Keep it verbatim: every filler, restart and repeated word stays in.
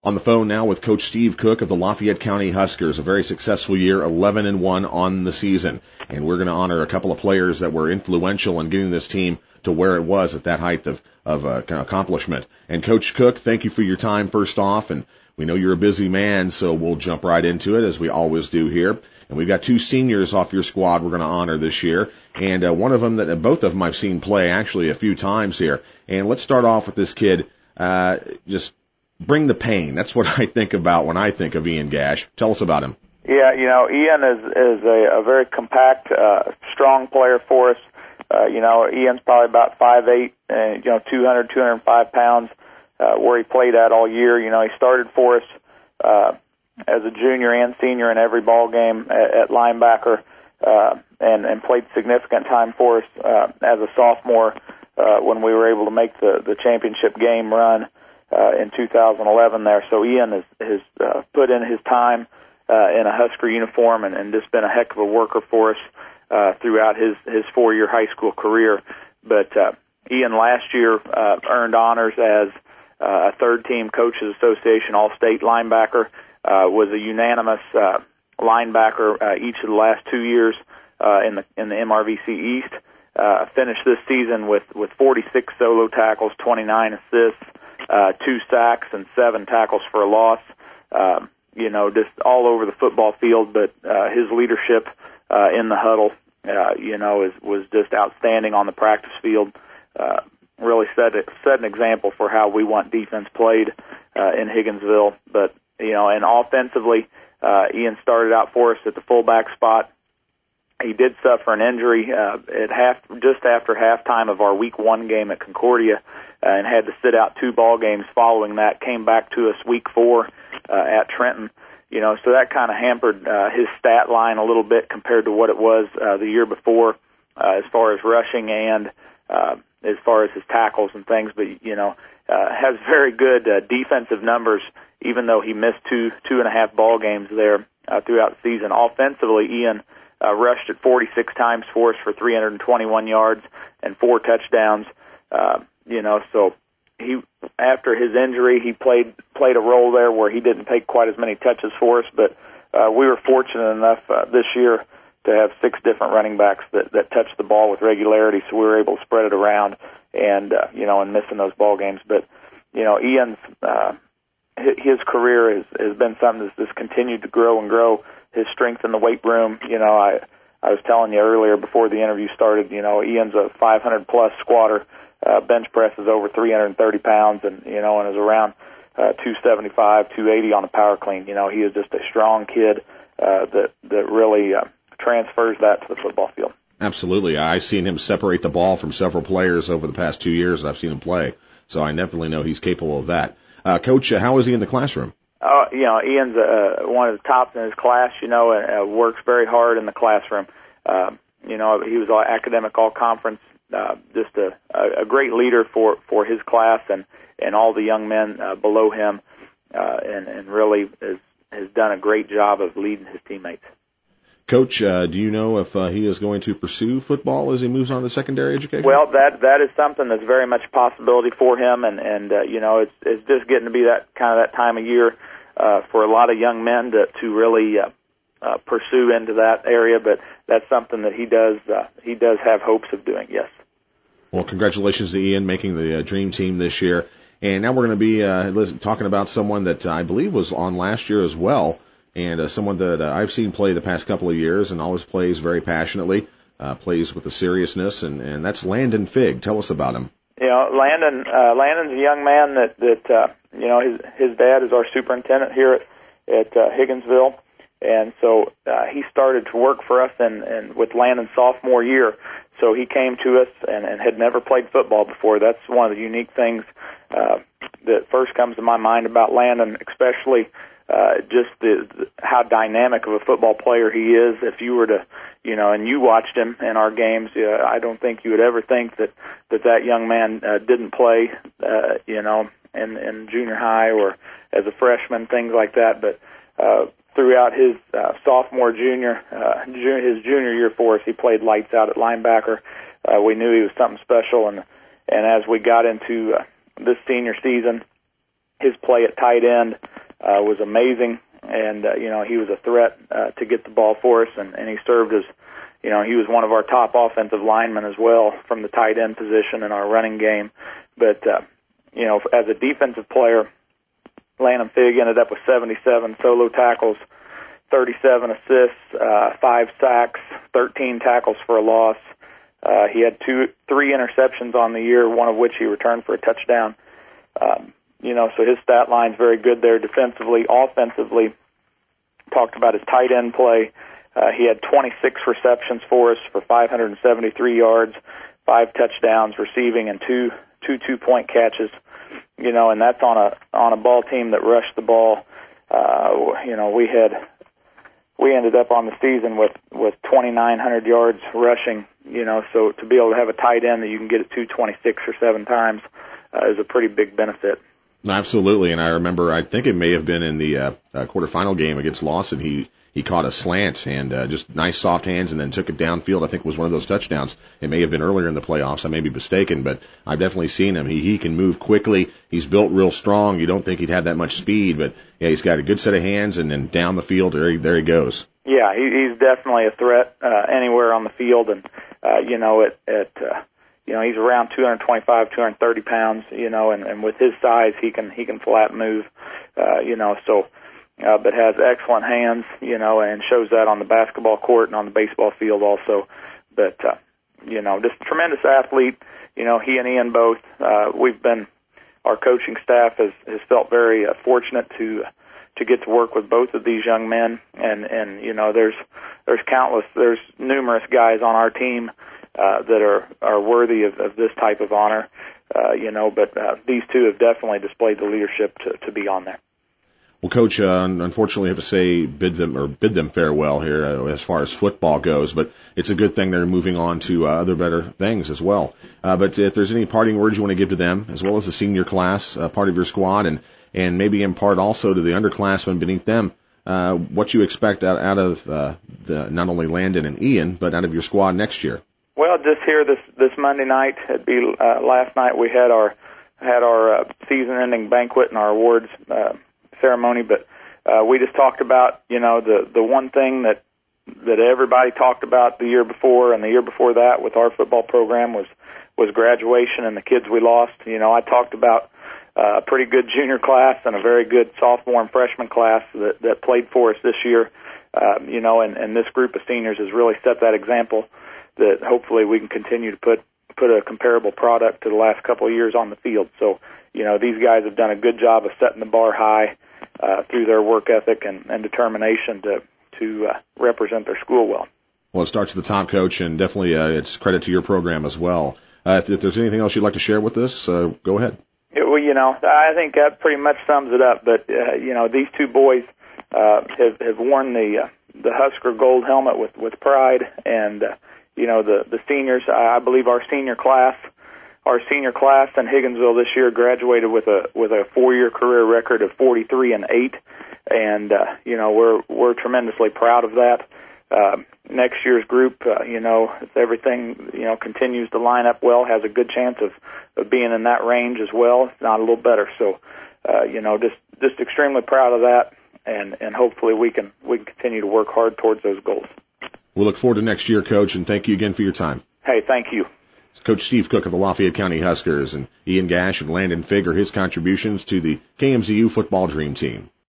On the phone now with Coach Steve Cook of the Lafayette County Huskers. A very successful year, eleven and one on the season. And we're going to honor a couple of players that were influential in getting this team to where it was at that height of, of uh, accomplishment. And Coach Cook, thank you for your time first off. And we know you're a busy man, so we'll jump right into it as we always do here. And we've got two seniors off your squad we're going to honor this year. And uh, one of them, that uh, both of them I've seen play actually a few times here. And let's start off with this kid. Uh, just bring the pain. That's what I think about when I think of Ian Gash. Tell us about him. Yeah, you know, Ian is is a, a very compact, uh, strong player for us. Uh, you know, Ian's probably about five eight, and you know, two hundred, two hundred five pounds. Uh, where he played at all year. You know, he started for us uh, as a junior and senior in every ball game at, at linebacker, uh, and and played significant time for us uh, as a sophomore uh, when we were able to make the the championship game run uh, in two thousand eleven there. So Ian has has uh, put in his time uh, in a Husker uniform and, and just been a heck of a worker for us uh, throughout his his four year high school career. But uh, Ian last year uh, earned honors as Uh, a third-team Coaches Association All-State linebacker, uh, was a unanimous uh, linebacker uh, each of the last two years uh, in the in the M R V C East. Uh, finished this season with with forty-six solo tackles, twenty-nine assists, uh, two sacks, and seven tackles for a loss. Um, you know, just all over the football field. But uh, his leadership uh, in the huddle, uh, you know, is was just outstanding on the practice field. Uh, really set set an example for how we want defense played uh, in Higginsville. But, you know, and offensively, uh, Ian started out for us at the fullback spot. He did suffer an injury uh, at half, just after halftime of our week one game at Concordia uh, and had to sit out two ball games following that, came back to us week four uh, at Trenton. You know, so that kind of hampered uh, his stat line a little bit compared to what it was uh, the year before uh, as far as rushing and uh, as far as his tackles and things, but, you know, uh, has very good uh, defensive numbers, even though he missed two, two and a half ball games there uh, throughout the season. Offensively, Ian uh, rushed it forty-six times for us for three hundred twenty-one yards and four touchdowns. Uh, you know, so he, after his injury, he played played a role there where he didn't take quite as many touches for us, but uh, we were fortunate enough uh, this year to have six different running backs that, that touch the ball with regularity, so we were able to spread it around and, uh, you know, and missing those ball games. But, you know, Ian's, uh, his career has, has been something that's just continued to grow and grow. His strength in the weight room, you know, I, I was telling you earlier before the interview started, you know, Ian's a five hundred plus squatter, uh, bench presses over three hundred thirty pounds and, you know, and is around, uh, two seventy-five, two eighty on a power clean. You know, he is just a strong kid, uh, that, that really, uh, transfers that to the football field. Absolutely. I've seen him separate the ball from several players over the past two years that I've seen him play, so I definitely know he's capable of that. Uh, Coach, uh, how is he in the classroom? Uh, you know, Ian's uh, one of the tops in his class, you know, and uh, works very hard in the classroom. Uh, you know, he was all academic all-conference, uh, just a, a great leader for, for his class and, and all the young men uh, below him, uh, and, and really has, has done a great job of leading his teammates. Coach, uh, do you know if uh, he is going to pursue football as he moves on to secondary education? Well, that that is something that's very much a possibility for him, and and uh, you know, it's it's just getting to be that kind of that time of year uh, for a lot of young men to to really uh, uh, pursue into that area. But that's something that he does uh, he does have hopes of doing. Yes. Well, congratulations to Ian making the uh, dream team this year, and now we're going to be uh, talking about someone that I believe was on last year as well. And uh, someone that uh, I've seen play the past couple of years and always plays very passionately, uh, plays with a seriousness, and, and that's Landon Figg. Tell us about him. You know, Landon, uh, Landon's a young man that, that uh, you know, his, his dad is our superintendent here at, at uh, Higginsville, and so uh, he started to work for us and, and with Landon's sophomore year. So he came to us and, and had never played football before. That's one of the unique things uh, that first comes to my mind about Landon, especially Uh, just the, the how dynamic of a football player he is. If you were to, you know, and you watched him in our games, uh, I don't think you would ever think that that, that young man uh, didn't play, uh, you know, in, in junior high or as a freshman, things like that. But uh, throughout his uh, sophomore, junior, uh, junior, his junior year for us, he played lights out at linebacker. Uh, we knew he was something special, and and as we got into uh, this senior season, his play at tight end uh, was amazing. And, uh, you know, he was a threat uh, to get the ball for us, and, and he served as, you know, he was one of our top offensive linemen as well from the tight end position in our running game. But, uh, you know, as a defensive player, Landon Figg ended up with seventy-seven solo tackles, thirty-seven assists, uh, five sacks, thirteen tackles for a loss. Uh, he had two, three interceptions on the year, one of which he returned for a touchdown. Um, you know, so his stat line's very good there defensively. Offensively, talked about his tight end play. Uh, he had twenty-six receptions for us for five hundred seventy-three yards, five touchdowns receiving, and two two two-point catches. You know, and that's on a on a ball team that rushed the ball. Uh, you know, we had we ended up on the season with with twenty-nine hundred yards rushing. You know, so to be able to have a tight end that you can get it to twenty-six or seven times uh, is a pretty big benefit. Absolutely, and I remember, I think it may have been in the uh, uh, quarterfinal game against Lawson, he he caught a slant and uh, just nice soft hands and then took it downfield. I think it was one of those touchdowns. It may have been earlier in the playoffs. I may be mistaken, but I've definitely seen him. He he can move quickly. He's built real strong. You don't think he'd had that much speed, but yeah, he's got a good set of hands, and then down the field, there he, there he goes. Yeah, he, he's definitely a threat uh, anywhere on the field, and uh, you know, at at uh, you know, he's around two twenty-five, two thirty pounds, you know, and, and with his size, he can he can flat move, uh, you know, so. Uh, but has excellent hands, you know, and shows that on the basketball court and on the baseball field also. But, uh, you know, just a tremendous athlete. You know, he and Ian both, uh, we've been, our coaching staff has, has felt very uh, fortunate to to get to work with both of these young men. And, and you know, there's there's countless, there's numerous guys on our team uh, that are, are worthy of, of this type of honor, uh, you know, but uh, these two have definitely displayed the leadership to, to be on there. Well, Coach, uh, unfortunately, I have to say bid them or bid them farewell here uh, as far as football goes. But it's a good thing they're moving on to uh, other better things as well. Uh, but if there's any parting words you want to give to them, as well as the senior class, uh, part of your squad, and and maybe in part also to the underclassmen beneath them, uh, what you expect out, out of uh, the, not only Landon and Ian, but out of your squad next year. Well, just here this this Monday night, it'd be uh, last night we had our had our uh, season-ending banquet and our awards Uh, ceremony, but uh, we just talked about, you know, the the one thing that that everybody talked about the year before and the year before that with our football program was was graduation and the kids we lost. You know, I talked about uh, a pretty good junior class and a very good sophomore and freshman class that that played for us this year. Uh, you know, and, and this group of seniors has really set that example that hopefully we can continue to put put a comparable product to the last couple of years on the field. So, you know, these guys have done a good job of setting the bar high Uh, through their work ethic and, and determination to to uh, represent their school well. Well, it starts at the top, Coach, and definitely uh, it's credit to your program as well. Uh, if, if there's anything else you'd like to share with us, uh, go ahead. Yeah, well, you know, I think that pretty much sums it up. But uh, you know, these two boys uh, have have worn the uh, the Husker gold helmet with with pride, and uh, you know, the the seniors. I believe our senior class. Our senior class in Higginsville this year graduated with a with a four-year career record of forty-three and eight, and uh, you know we're we're tremendously proud of that. Uh, next year's group, uh, you know, if everything you know continues to line up well, has a good chance of, of being in that range as well, if not a little better. So, uh, you know, just just extremely proud of that, and and hopefully we can we can continue to work hard towards those goals. We look forward to next year, Coach, and thank you again for your time. Hey, thank you. Coach Steve Cook of the Lafayette County Huskers, and Ian Gash and Landon Figg are his contributions to the K M Z U football dream team.